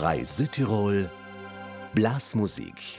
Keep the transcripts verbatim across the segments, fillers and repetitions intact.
Frei Südtirol Blasmusik.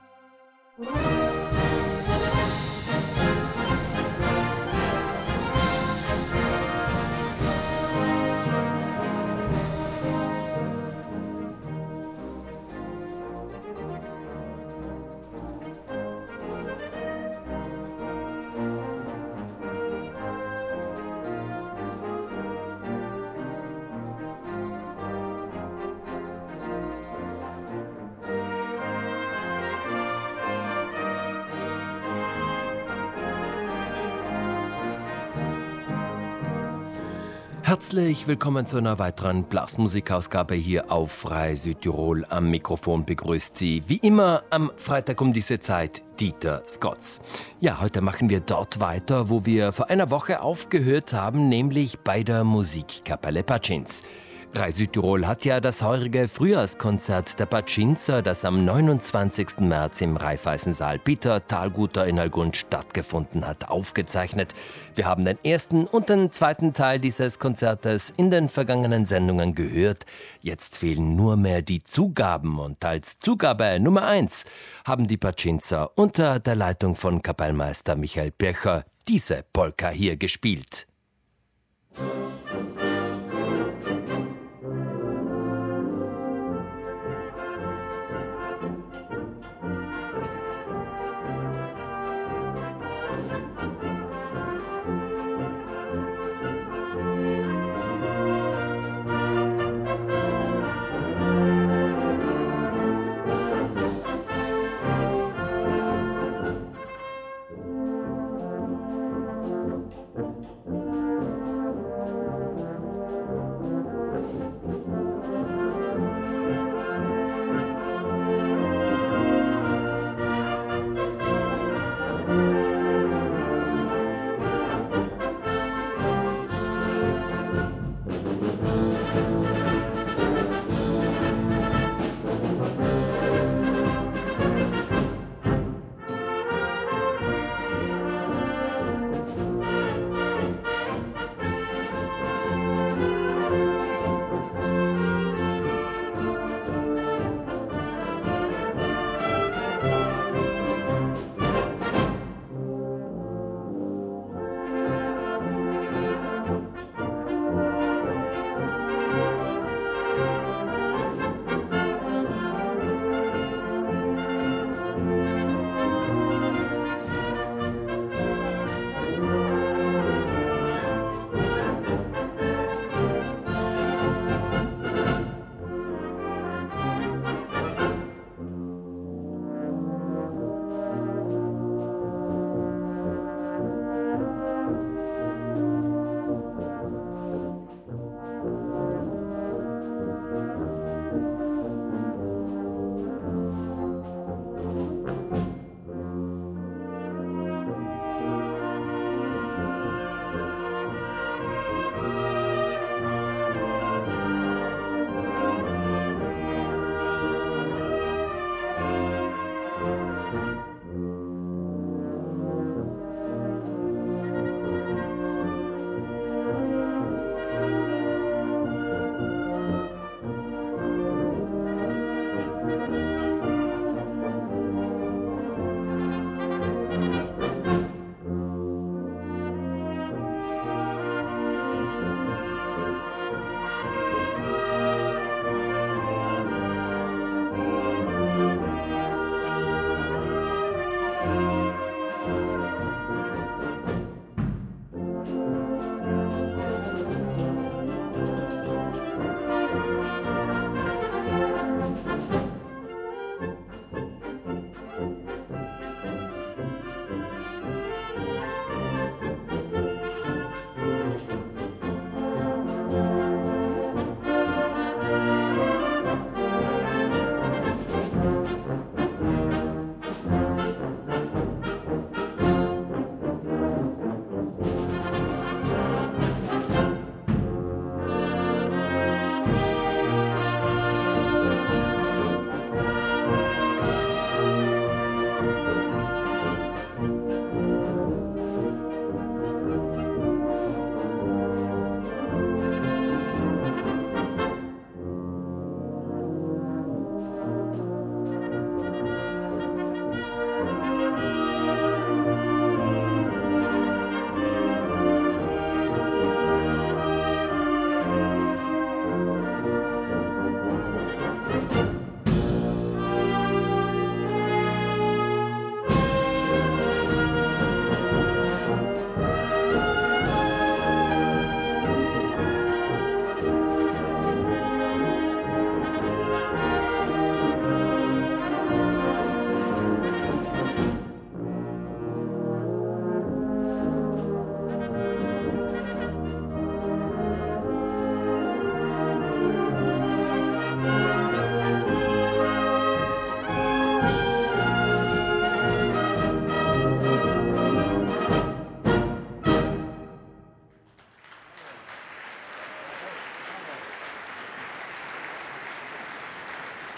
Herzlich willkommen zu einer weiteren Blasmusikausgabe hier auf Frei Südtirol. Am Mikrofon begrüßt Sie wie immer am Freitag um diese Zeit Dieter Scotts. Ja, heute machen wir dort weiter, wo wir vor einer Woche aufgehört haben, nämlich bei der Musikkapelle Pacins. Frei Südtirol hat ja das heurige Frühjahrskonzert der Pacinzer, das am neunundzwanzigsten März im Raiffeisensaal Peter Thalguter in Algund stattgefunden hat, aufgezeichnet. Wir haben den ersten und den zweiten Teil dieses Konzertes in den vergangenen Sendungen gehört. Jetzt fehlen nur mehr die Zugaben und als Zugabe Nummer eins haben die Pacinzer unter der Leitung von Kapellmeister Michael Pircher diese Polka hier gespielt.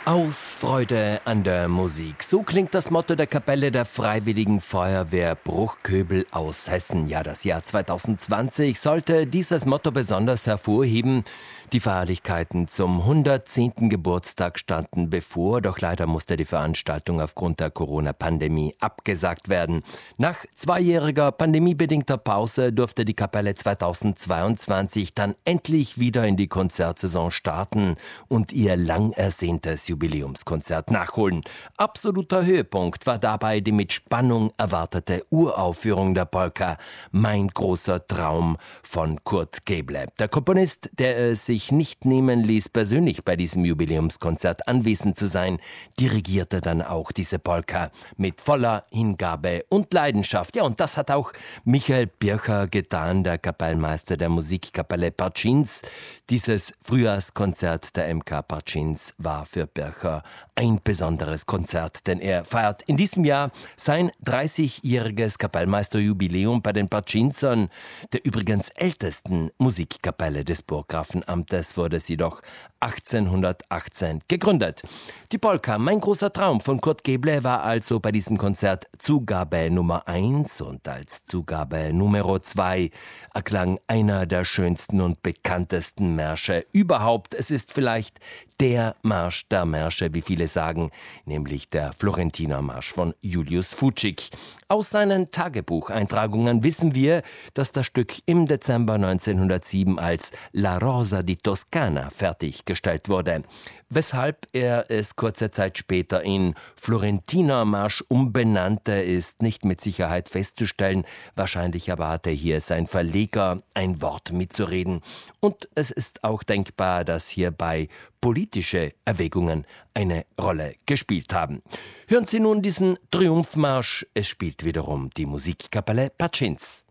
Aus Freude an der Musik. So klingt das Motto der Kapelle der Freiwilligen Feuerwehr Bruchköbel aus Hessen. Ja, das Jahr zwanzig zwanzig sollte dieses Motto besonders hervorheben. Die Feierlichkeiten zum hundertzehnten Geburtstag standen bevor, doch leider musste die Veranstaltung aufgrund der Corona-Pandemie abgesagt werden. Nach zweijähriger pandemiebedingter Pause durfte die Kapelle zweitausendzweiundzwanzig dann endlich wieder in die Konzertsaison starten und ihr lang ersehntes Jubiläumskonzert nachholen. Absoluter Höhepunkt war dabei die mit Spannung erwartete Uraufführung der Polka Mein großer Traum von Kurt Geble. Der Komponist, der es sich nicht nehmen ließ, persönlich bei diesem Jubiläumskonzert anwesend zu sein, dirigierte dann auch diese Polka mit voller Hingabe und Leidenschaft. Ja, und das hat auch Michael Bircher getan, der Kapellmeister der Musikkapelle Parchins. Dieses Frühjahrskonzert der M K Parchins war für Bircher ein besonderes Konzert, denn er feiert in diesem Jahr sein dreißigjähriges Kapellmeisterjubiläum bei den Parchinsern, der übrigens ältesten Musikkapelle des Burggrafenamtes. Wurde sie doch achtzehnhundertachtzehn gegründet. Die Polka Mein großer Traum von Kurt Geble war also bei diesem Konzert Zugabe Nummer eins und als Zugabe Nummer zwei erklang einer der schönsten und bekanntesten Märsche überhaupt. Es ist vielleicht der Marsch der Märsche, wie viele sagen, nämlich der Florentinermarsch von Julius Fučík. Aus seinen Tagebucheintragungen wissen wir, dass das Stück im Dezember neunzehnhundertsieben als La Rosa di Toscana fertiggestellt wurde, weshalb er es kurze Zeit später in Florentinermarsch umbenannte, ist nicht mit Sicherheit festzustellen. Wahrscheinlich aber hatte hier sein Verleger ein Wort mitzureden. Und es ist auch denkbar, dass hierbei politische Erwägungen eine Rolle gespielt haben. Hören Sie nun diesen Triumphmarsch. Es spielt wiederum die Musikkapelle Parchins.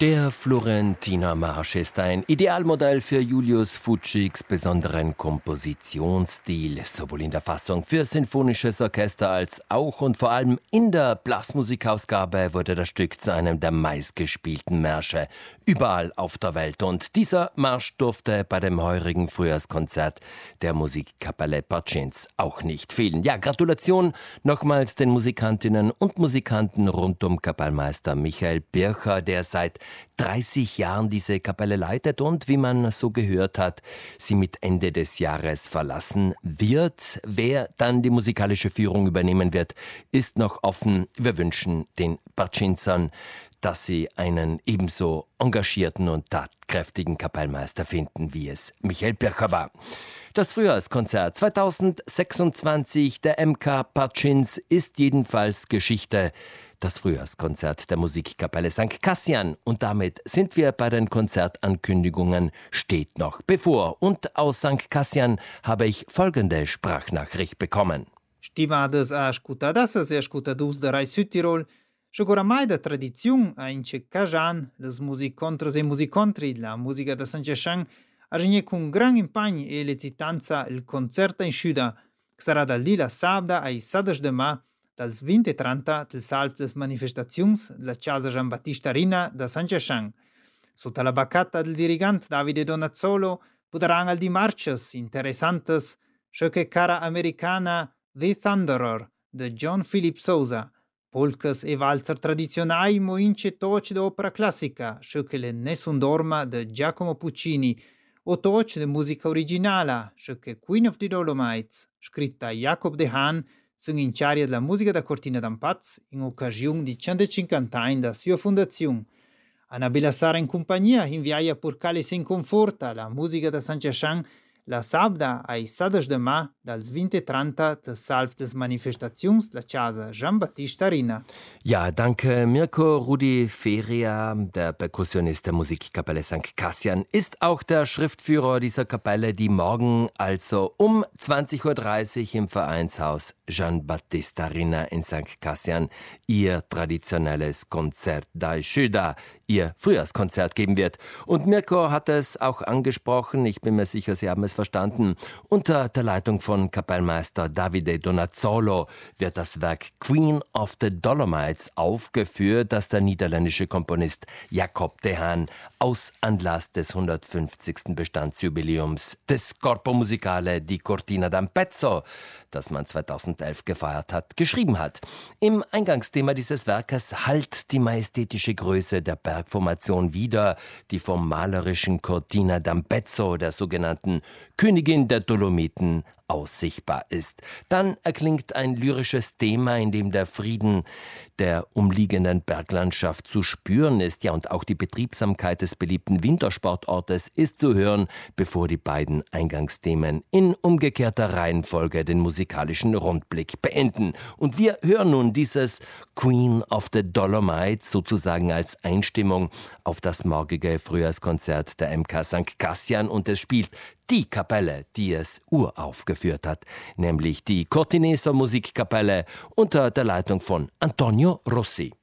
Der Florentiner Marsch ist ein Idealmodell für Julius Fučiks besonderen Kompositionsstil, sowohl in der Fassung für sinfonisches Orchester als auch und vor allem in der Blasmusikausgabe wurde das Stück zu einem der meistgespielten Märsche überall auf der Welt. Und dieser Marsch durfte bei dem heurigen Frühjahrskonzert der Musikkapelle Parchins auch nicht fehlen. Ja, Gratulation nochmals den Musikantinnen und Musikanten rund um Kapellmeister Michael Bircher, der seit dreißig Jahren diese Kapelle leitet und, wie man so gehört hat, sie mit Ende des Jahres verlassen wird. Wer dann die musikalische Führung übernehmen wird, ist noch offen. Wir wünschen den Parchinsern, dass sie einen ebenso engagierten und tatkräftigen Kapellmeister finden, wie es Michael Bircher war. Das Frühjahrskonzert zweitausendsechsundzwanzig der M K Parchins ist jedenfalls Geschichte. Das Frühjahrskonzert der Musikkapelle Sankt Kassian. Und damit sind wir bei den Konzertankündigungen, steht noch bevor. Und aus Sankt Kassian habe ich folgende Sprachnachricht bekommen. Stimadas ascoltadas e ascoltadors de Rai Südtirol, și oramai da tradiziun a ince Cajan, les musicontras e musicontri, la musica da San Ceshan, a genie con gran impagno e l'esitanza il concerto in sciuda, che sarà dal di la sabda ai sadas de ma, dals vinte e trenta del salv des manifestazions la Casa Gian Battista Rina da San Ceshan. Sotto la baccata del dirigente Davide Donazzolo potranno al di marches interessantes, ciò che cara americana The Thunderer de John Philip Sousa, polkas e valzer tradizionali moince toc de opera classica, ciò che le Nessun Dorma de Giacomo Puccini, o toc de musica originala, ciò che Queen of the Dolomites, scritta Jacob de Haan, sunt in ciaria della musica da Cortina d'Ampaz in occasione di centocinquanta anni da sua fondazione. Annabella Sara in compagnia inviaia porcale sin conforta la musica da San Ceshan la sabda ai sadas de ma dals vinte e trenta des salv des manifestazions la Casa Gian Battista Rina. Ja, danke Mirko. Rudi Feria, der Perkussionist der Musikkapelle Sankt Kassian, ist auch der Schriftführer dieser Kapelle, die morgen also um zwanzig Uhr dreißig im Vereinshaus Gian Battista Rina in Sankt Kassian ihr traditionelles Konzert da Sciuda, ihr Frühjahrskonzert geben wird. Und Mirko hat es auch angesprochen, ich bin mir sicher, Sie haben es verstanden. Unter der Leitung von Kapellmeister Davide Donazzolo wird das Werk Queen of the Dolomites aufgeführt, das der niederländische Komponist Jacob de Haan aus Anlass des hundertfünfzigsten Bestandsjubiläums des Corpo Musicale di Cortina d'Ampezzo, das man zweitausendelf gefeiert hat, geschrieben hat. Im Eingangsthema dieses Werkes hallt die majestätische Größe der Bergformation wider, die vom malerischen Cortina d'Ampezzo, der sogenannten Königin der Dolomiten, aus sichtbar ist. Dann erklingt ein lyrisches Thema, in dem der Frieden der umliegenden Berglandschaft zu spüren ist. Ja, und auch die Betriebsamkeit des beliebten Wintersportortes ist zu hören, bevor die beiden Eingangsthemen in umgekehrter Reihenfolge den musikalischen Rundblick beenden. Und wir hören nun dieses Queen of the Dolomites sozusagen als Einstimmung auf das morgige Frühjahrskonzert der M K Sankt Kassian, und es spielt die Kapelle, die es uraufgeführt hat, nämlich die Cortineser Musikkapelle unter der Leitung von Antonio Rossi.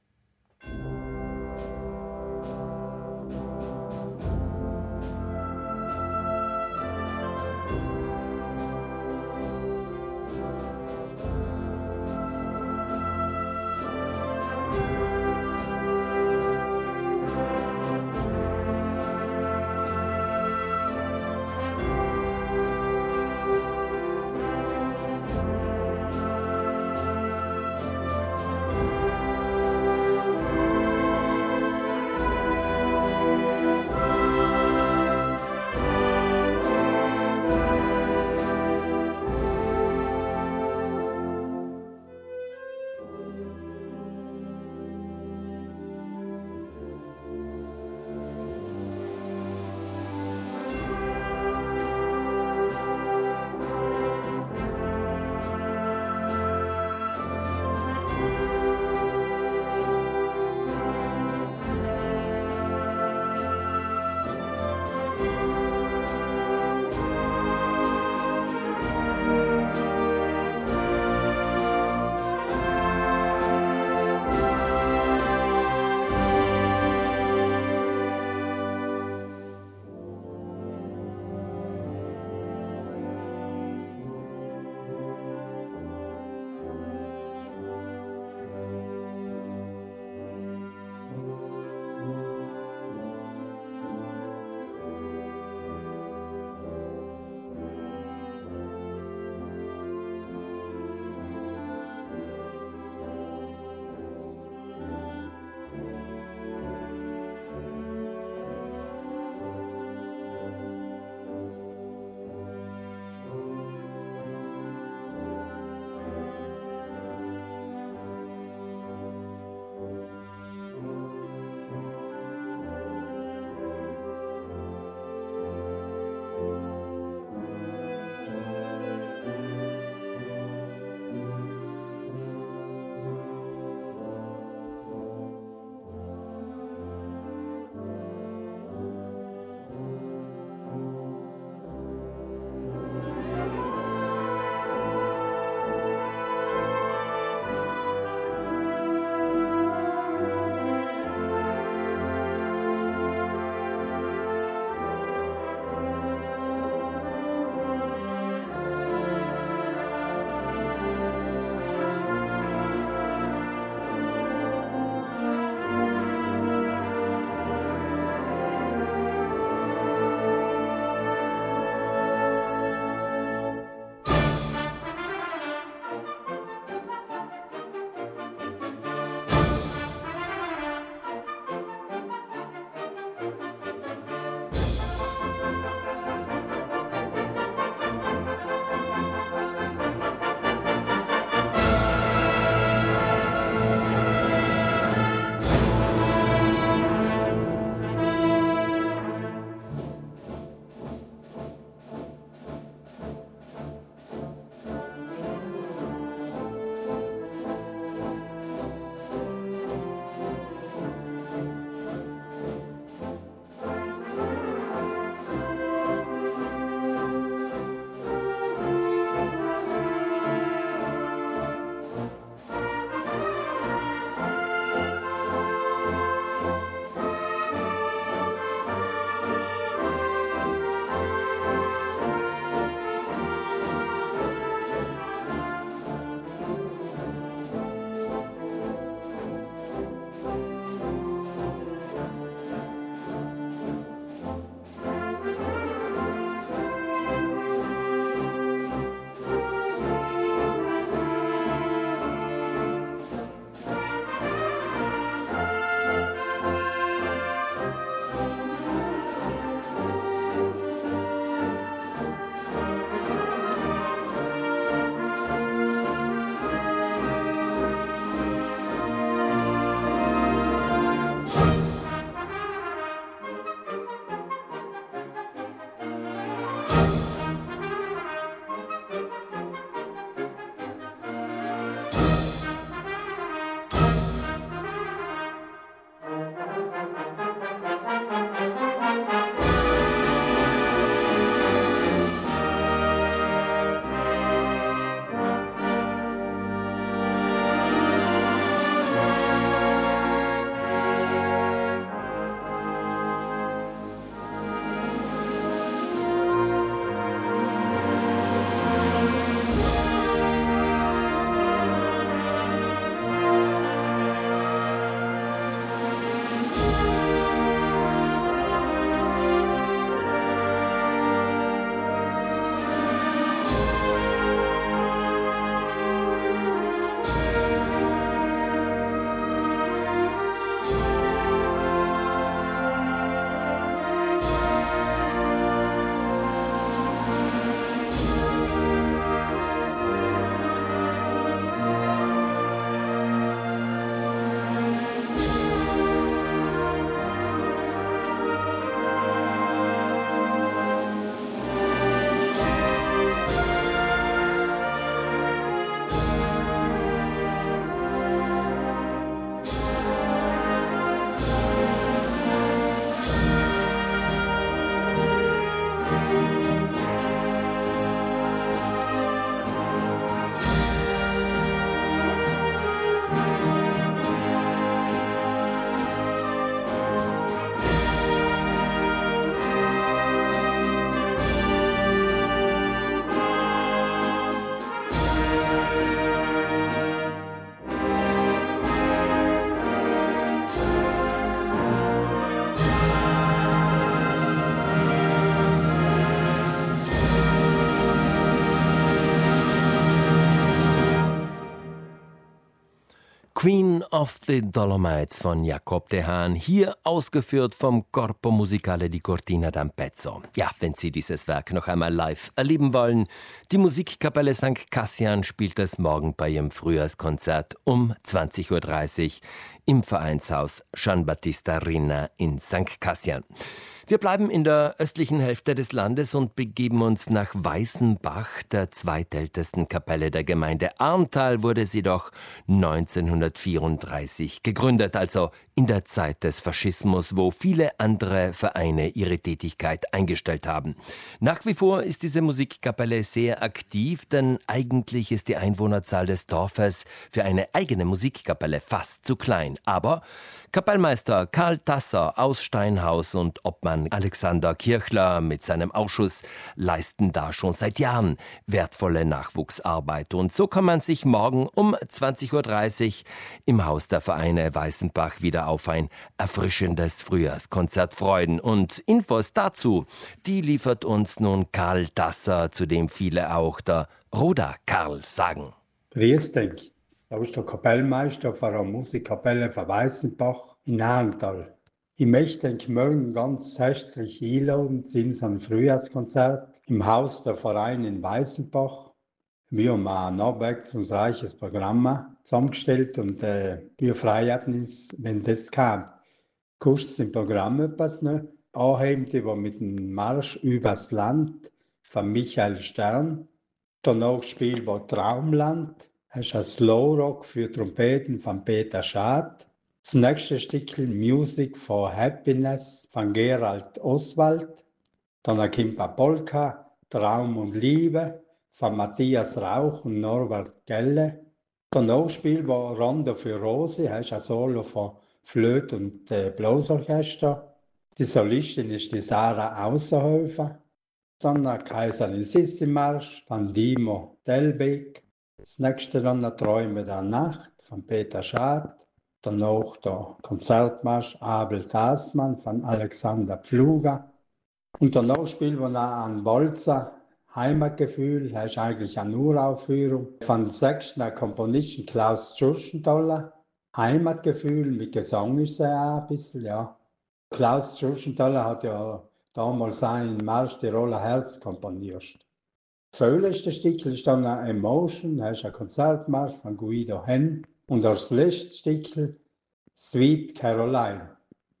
Thank Queen of the Dolomites von Jacob de Haan, hier ausgeführt vom Corpo Musicale di Cortina d'Ampezzo. Ja, wenn Sie dieses Werk noch einmal live erleben wollen, die Musikkapelle Sankt Kassian spielt es morgen bei ihrem Frühjahrskonzert um zwanzig Uhr dreißig im Vereinshaus Gian Battista Rinna in Sankt Kassian. Wir bleiben in der östlichen Hälfte des Landes und begeben uns nach Weißenbach, der zweitältesten Kapelle der Gemeinde Arntal, wurde sie doch neunzehnhundertvierunddreißig gegründet, also in der Zeit des Faschismus, wo viele andere Vereine ihre Tätigkeit eingestellt haben. Nach wie vor ist diese Musikkapelle sehr aktiv, denn eigentlich ist die Einwohnerzahl des Dorfes für eine eigene Musikkapelle fast zu klein. Aber Kapellmeister Karl Tasser aus Steinhaus und Obmann Alexander Kirchler mit seinem Ausschuss leisten da schon seit Jahren wertvolle Nachwuchsarbeit. Und so kann man sich morgen um zwanzig Uhr dreißig im Haus der Vereine Weißenbach wieder auf ein erfrischendes Frühjahrskonzert freuen. Und Infos dazu, die liefert uns nun Karl Tasser, zu dem viele auch der Ruder Karl sagen. Grüß dich. Da ist der Kapellmeister von der Musikkapelle von Weißenbach in Arntal. Ich möchte euch morgen ganz herzlich einladen zu unserem Frühjahrskonzert im Haus der Vereine in Weißenbach. Wir haben ein abwechslungsreiches Programm zusammengestellt und äh, wir freuen uns, wenn das kam. Kurz im Programm etwas noch. Anhebend über mit dem Marsch übers Land von Michael Stern. Danach spielen wir Traumland. Das ist ein Slowrock für Trompeten von Peter Schad. Das nächste Stückchen Music for Happiness von Gerald Oswald. Dann kommt ein Polka, Traum und Liebe von Matthias Rauch und Norbert Gelle. Danach spielen wir Rondo für Rose, das ist ein Solo von Flöte und äh, Blasorchester. Die Solistin ist die Sarah Außerhofer. Dann ein Kaiserin Sissi-Marsch von Dimo Delbeck. Das nächste dann der Träume der Nacht von Peter Schad. Danach der Konzertmarsch Abel Tasman von Alexander Pfluger. Und danach spielen wir noch einen Walzer, Heimatgefühl, das ist eigentlich eine Uraufführung von dem sechsten Komponisten Klaus Tschurschenthaler. Heimatgefühl mit Gesang ist er auch ein bisschen, ja. Klaus Tschurschenthaler hat ja damals seinen Marsch Tiroler Herz komponiert. Das vorletzte Stück ist dann ein Emotion, das ist ein Konzertmarsch von Guido Henn. Und das letzte Stück, Sweet Caroline.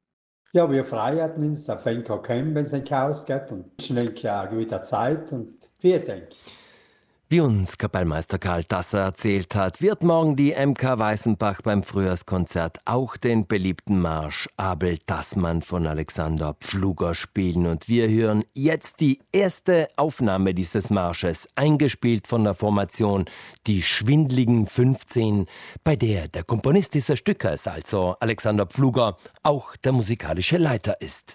Ja, wir freuen uns auf N K Chem, wenn es ein Chaos geht. Und ich denke ja, eine gute Zeit und wir denken. Wie uns Kapellmeister Karl Tasser erzählt hat, wird morgen die M K Weißenbach beim Frühjahrskonzert auch den beliebten Marsch Abel Tasman von Alexander Pfluger spielen. Und wir hören jetzt die erste Aufnahme dieses Marsches, eingespielt von der Formation Die Schwindligen fünfzehn, bei der der Komponist dieses Stückes, also Alexander Pfluger, auch der musikalische Leiter ist.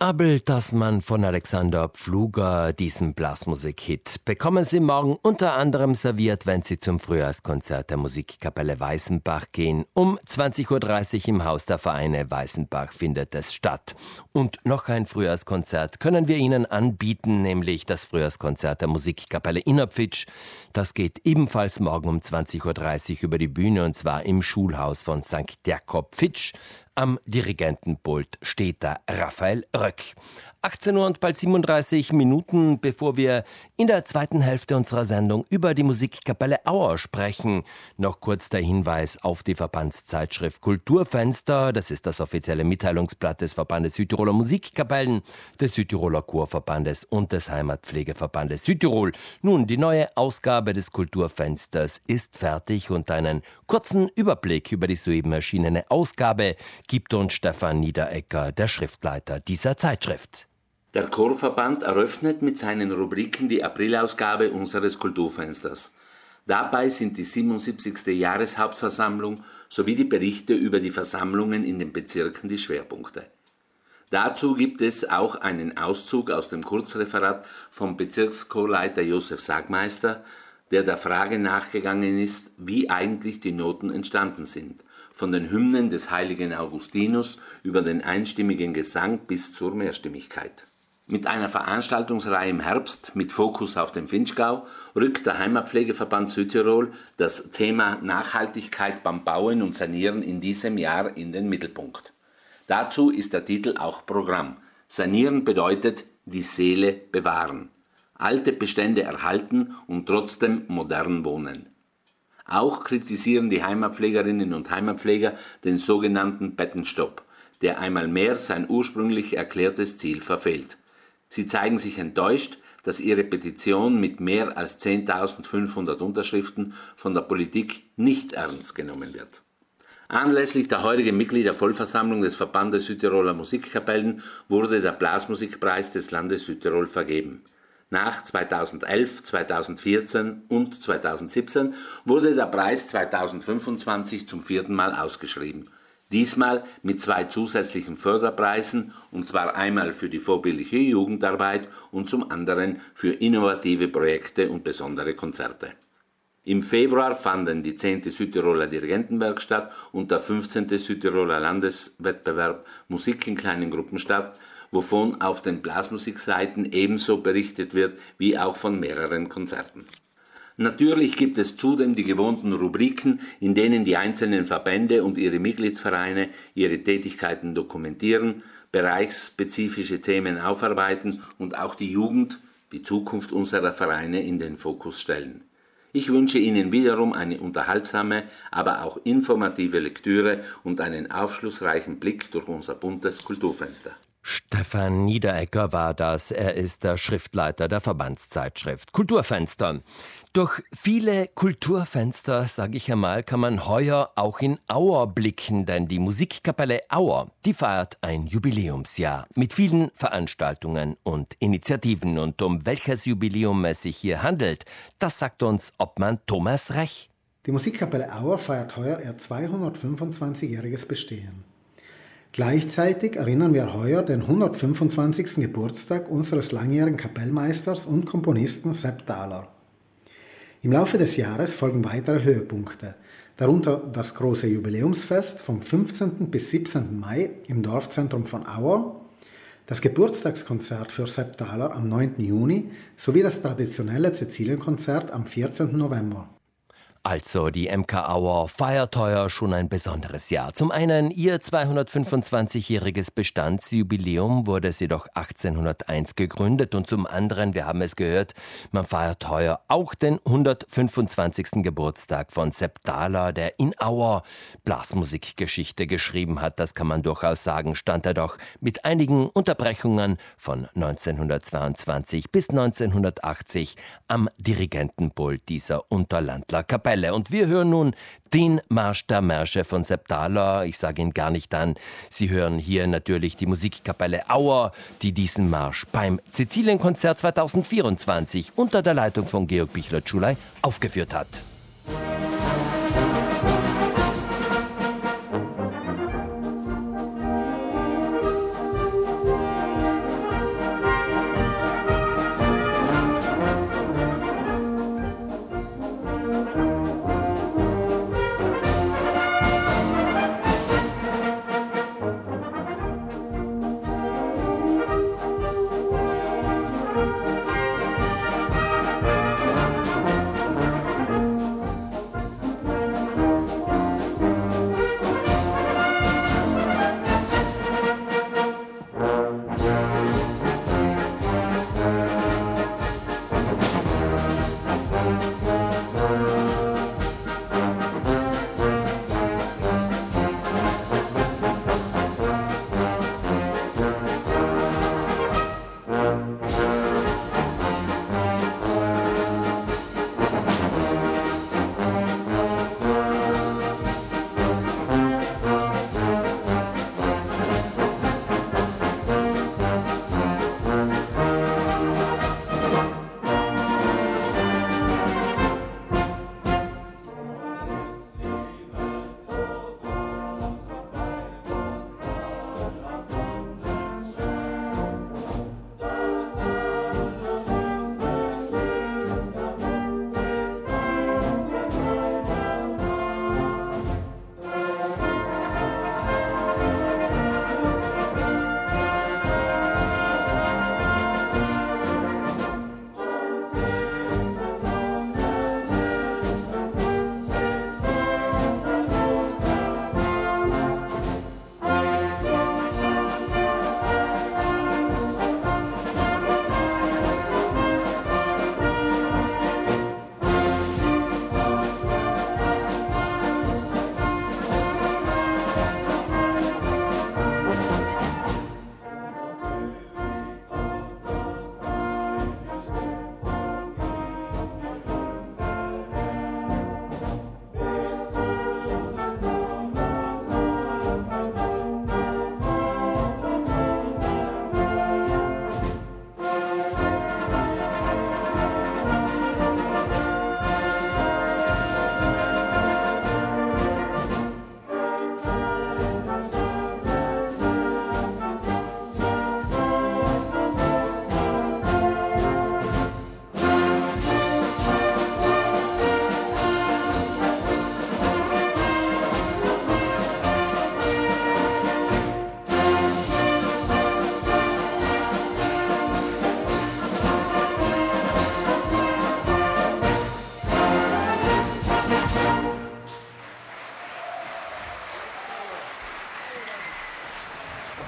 Abel Tasman von Alexander Pfluger, diesen Blasmusik-Hit, bekommen Sie morgen unter anderem serviert, wenn Sie zum Frühjahrskonzert der Musikkapelle Weißenbach gehen. Um zwanzig Uhr dreißig im Haus der Vereine Weißenbach findet es statt. Und noch ein Frühjahrskonzert können wir Ihnen anbieten, nämlich das Frühjahrskonzert der Musikkapelle Innerpfitsch. Das geht ebenfalls morgen um zwanzig Uhr dreißig über die Bühne, und zwar im Schulhaus von Sankt Jakob Pfitsch. Am Dirigentenpult steht da Raphael Röck. achtzehn Uhr und bald siebenunddreißig Minuten, bevor wir in der zweiten Hälfte unserer Sendung über die Musikkapelle Auer sprechen. Noch kurz der Hinweis auf die Verbandszeitschrift Kulturfenster. Das ist das offizielle Mitteilungsblatt des Verbandes Südtiroler Musikkapellen, des Südtiroler Chorverbandes und des Heimatpflegeverbandes Südtirol. Nun, die neue Ausgabe des Kulturfensters ist fertig und einen kurzen Überblick über die soeben erschienene Ausgabe gibt uns Stefan Niederegger, der Schriftleiter dieser Zeitschrift. Der Chorverband eröffnet mit seinen Rubriken die Aprilausgabe unseres Kulturfensters. Dabei sind die siebenundsiebzigste Jahreshauptversammlung sowie die Berichte über die Versammlungen in den Bezirken die Schwerpunkte. Dazu gibt es auch einen Auszug aus dem Kurzreferat vom Bezirkschorleiter Josef Sagmeister, der der Frage nachgegangen ist, wie eigentlich die Noten entstanden sind, von den Hymnen des heiligen Augustinus über den einstimmigen Gesang bis zur Mehrstimmigkeit. Mit einer Veranstaltungsreihe im Herbst mit Fokus auf den Vinschgau rückt der Heimatpflegeverband Südtirol das Thema Nachhaltigkeit beim Bauen und Sanieren in diesem Jahr in den Mittelpunkt. Dazu ist der Titel auch Programm. Sanieren bedeutet die Seele bewahren. Alte Bestände erhalten und trotzdem modern wohnen. Auch kritisieren die Heimatpflegerinnen und Heimatpfleger den sogenannten Bettenstopp, der einmal mehr sein ursprünglich erklärtes Ziel verfehlt. Sie zeigen sich enttäuscht, dass ihre Petition mit mehr als zehntausendfünfhundert Unterschriften von der Politik nicht ernst genommen wird. Anlässlich der heutigen Mitgliedervollversammlung des Verbandes Südtiroler Musikkapellen wurde der Blasmusikpreis des Landes Südtirol vergeben. Nach zweitausendelf, zweitausendvierzehn und zweitausendsiebzehn wurde der Preis zweitausendfünfundzwanzig zum vierten Mal ausgeschrieben. Diesmal mit zwei zusätzlichen Förderpreisen, und zwar einmal für die vorbildliche Jugendarbeit und zum anderen für innovative Projekte und besondere Konzerte. Im Februar fanden die zehnte Südtiroler Dirigentenwerkstatt und der fünfzehnte Südtiroler Landeswettbewerb Musik in kleinen Gruppen statt, wovon auf den Blasmusikseiten ebenso berichtet wird wie auch von mehreren Konzerten. Natürlich gibt es zudem die gewohnten Rubriken, in denen die einzelnen Verbände und ihre Mitgliedsvereine ihre Tätigkeiten dokumentieren, bereichsspezifische Themen aufarbeiten und auch die Jugend, die Zukunft unserer Vereine in den Fokus stellen. Ich wünsche Ihnen wiederum eine unterhaltsame, aber auch informative Lektüre und einen aufschlussreichen Blick durch unser buntes Kulturfenster. Stefan Niederegger war das. Er ist der Schriftleiter der Verbandszeitschrift Kulturfenster. Durch viele Kulturfenster, sage ich einmal, kann man heuer auch in Auer blicken, denn die Musikkapelle Auer, die feiert ein Jubiläumsjahr mit vielen Veranstaltungen und Initiativen. Und um welches Jubiläum es sich hier handelt, das sagt uns Obmann Thomas Rech. Die Musikkapelle Auer feiert heuer ihr zweihundertfünfundzwanzigjähriges Bestehen. Gleichzeitig erinnern wir heuer den hundertfünfundzwanzigsten Geburtstag unseres langjährigen Kapellmeisters und Komponisten Sepp Thaler. Im Laufe des Jahres folgen weitere Höhepunkte, darunter das große Jubiläumsfest vom fünfzehnten bis siebzehnten Mai im Dorfzentrum von Auer, das Geburtstagskonzert für Sepp Thaler am neunten Juni sowie das traditionelle Cäcilienkonzert am vierzehnten November. Also die M K Auer feiert heuer schon ein besonderes Jahr. Zum einen ihr zweihundertfünfundzwanzigjähriges Bestandsjubiläum wurde es jedoch achtzehnhunderteins gegründet und zum anderen, wir haben es gehört, man feiert heuer auch den hundertfünfundzwanzigsten Geburtstag von Sepp Thaler, der in Auer Blasmusikgeschichte geschrieben hat. Das kann man durchaus sagen, stand er doch mit einigen Unterbrechungen von neunzehnhundertzweiundzwanzig bis neunzehnhundertachtzig am Dirigentenpult dieser Unterlandler Kapelle. Und wir hören nun den Marsch der Märsche von Sepp Thaler. Ich sage ihn gar nicht an. Sie hören hier natürlich die Musikkapelle Auer, die diesen Marsch beim Cäcilienkonzert zweitausendvierundzwanzig unter der Leitung von Georg Pichler-Tschuley aufgeführt hat.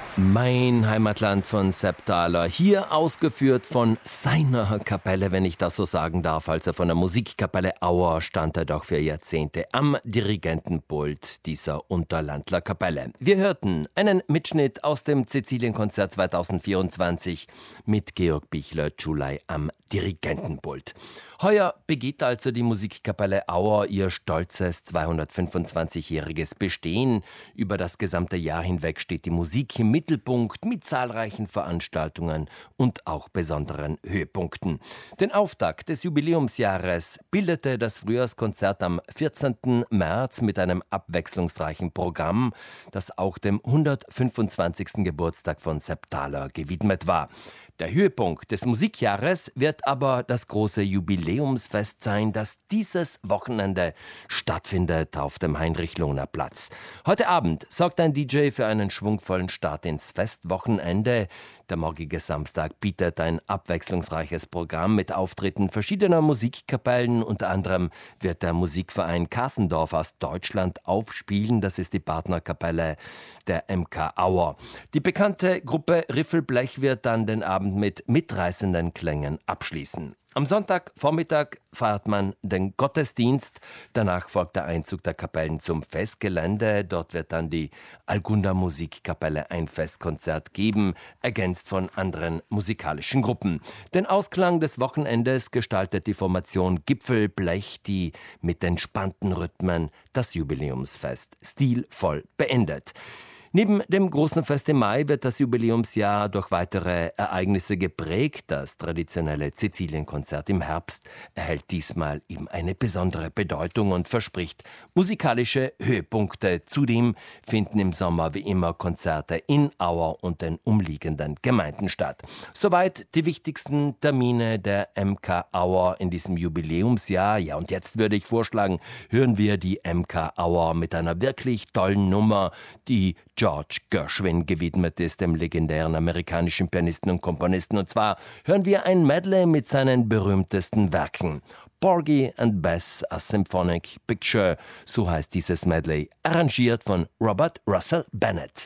Mein Heimatland von Sepp Thaler, hier ausgeführt von seiner Kapelle, wenn ich das so sagen darf, also von der Musikkapelle Auer, stand er doch für Jahrzehnte am Dirigentenpult dieser Unterlandler Kapelle. Wir hörten einen Mitschnitt aus dem Sizilienkonzert zweitausendvierundzwanzig mit Georg Bichler-Tschulay am Dirigentenpult. Heuer begeht also die Musikkapelle Auer ihr stolzes zweihundertfünfundzwanzigjähriges Bestehen. Über das gesamte Jahr hinweg steht die Musik im Mittelpunkt mit zahlreichen Veranstaltungen und auch besonderen Höhepunkten. Den Auftakt des Jubiläumsjahres bildete das Frühjahrskonzert am vierzehnten März mit einem abwechslungsreichen Programm, das auch dem hundertfünfundzwanzigsten Geburtstag von Sepp Thaler gewidmet war. Der Höhepunkt des Musikjahres wird aber das große Jubiläumsfest sein, das dieses Wochenende stattfindet auf dem Heinrich-Lohner-Platz. Heute Abend sorgt ein D J für einen schwungvollen Start ins Festwochenende. Der morgige Samstag bietet ein abwechslungsreiches Programm mit Auftritten verschiedener Musikkapellen. Unter anderem wird der Musikverein Kassendorf aus Deutschland aufspielen. Das ist die Partnerkapelle der M K Auer. Die bekannte Gruppe Riffelblech wird dann den Abend mit mitreißenden Klängen abschließen. Am Sonntagvormittag feiert man den Gottesdienst. Danach folgt der Einzug der Kapellen zum Festgelände. Dort wird dann die Algunder Musikkapelle ein Festkonzert geben, ergänzt von anderen musikalischen Gruppen. Den Ausklang des Wochenendes gestaltet die Formation Gipfelblech, die mit entspannten Rhythmen das Jubiläumsfest stilvoll beendet. Neben dem großen Fest im Mai wird das Jubiläumsjahr durch weitere Ereignisse geprägt. Das traditionelle Sizilienkonzert im Herbst erhält diesmal eben eine besondere Bedeutung und verspricht musikalische Höhepunkte. Zudem finden im Sommer wie immer Konzerte in Auer und den umliegenden Gemeinden statt. Soweit die wichtigsten Termine der M K Auer in diesem Jubiläumsjahr. Ja, und jetzt würde ich vorschlagen, hören wir die M K Auer mit einer wirklich tollen Nummer, die George Gershwin gewidmet ist, dem legendären amerikanischen Pianisten und Komponisten. Und zwar hören wir ein Medley mit seinen berühmtesten Werken. Porgy and Bess, a Symphonic Picture, so heißt dieses Medley, arrangiert von Robert Russell Bennett.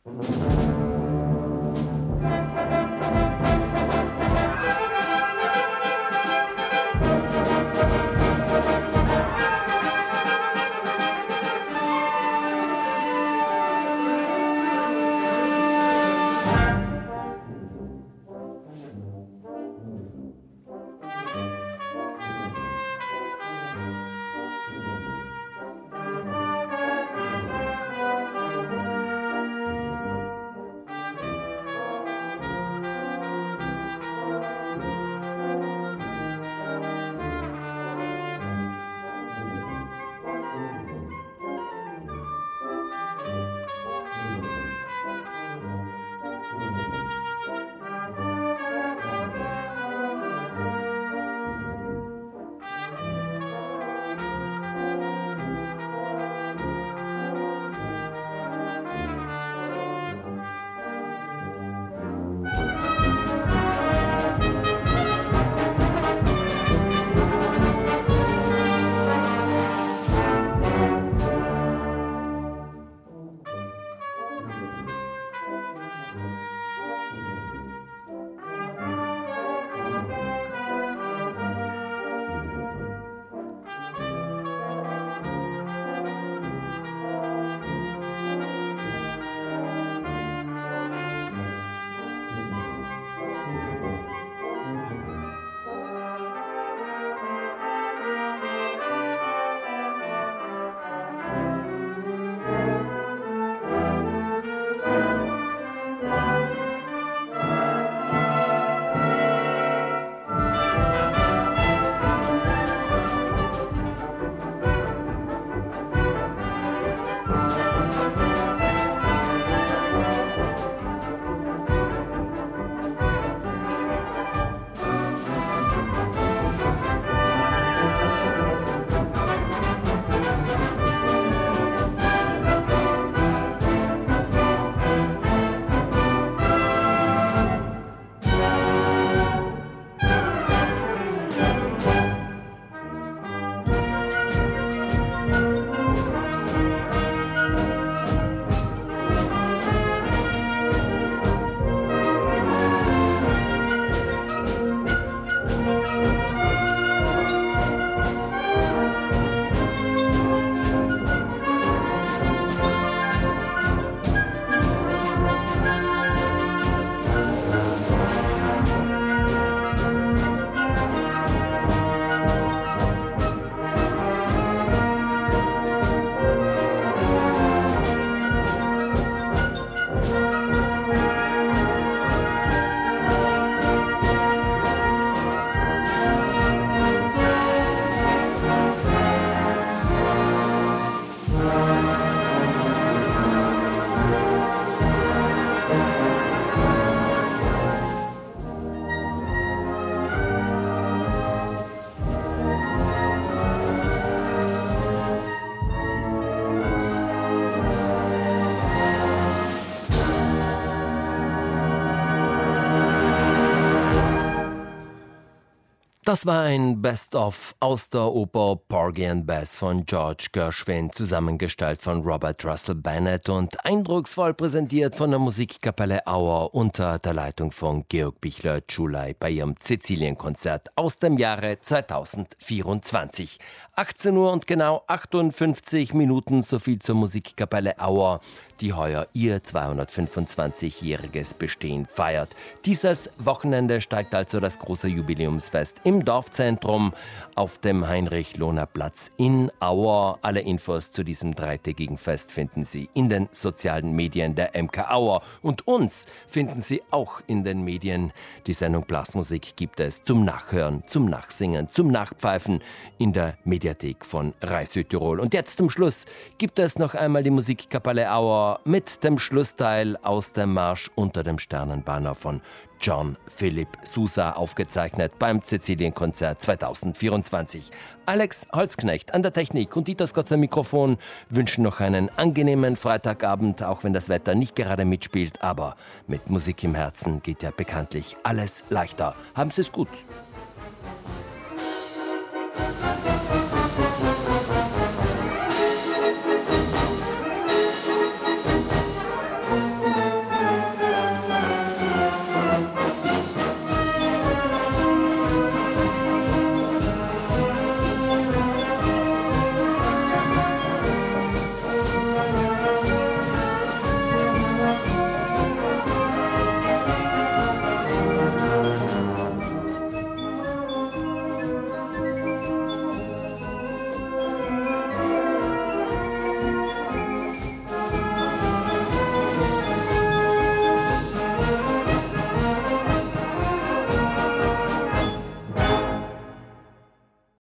Das war ein Best-of aus der Oper Porgy and Bess von George Gershwin, zusammengestellt von Robert Russell Bennett und eindrucksvoll präsentiert von der Musikkapelle Auer unter der Leitung von Georg Bichler-Tschulay bei ihrem Sizilien-Konzert aus dem Jahre zweitausendvierundzwanzig. achtzehn Uhr und genau achtundfünfzig Minuten, so viel zur Musikkapelle Auer, die heuer ihr zweihundertfünfundzwanzigjähriges Bestehen feiert. Dieses Wochenende steigt also das große Jubiläumsfest im Dorfzentrum auf dem Heinrich-Lohner-Platz in Auer. Alle Infos zu diesem dreitägigen Fest finden Sie in den sozialen Medien der M K Auer. Und uns finden Sie auch in den Medien. Die Sendung Blasmusik gibt es zum Nachhören, zum Nachsingen, zum Nachpfeifen in der Mediathek von Rai Südtirol. Und jetzt zum Schluss gibt es noch einmal die Musikkapelle Auer mit dem Schlussteil aus dem Marsch unter dem Sternenbanner von John Philip Sousa, aufgezeichnet beim Sizilien-Konzert zweitausendvierundzwanzig. Alex Holzknecht an der Technik und Dieter Skotz am Mikrofon wünschen noch einen angenehmen Freitagabend, auch wenn das Wetter nicht gerade mitspielt, aber mit Musik im Herzen geht ja bekanntlich alles leichter. Haben Sie es gut.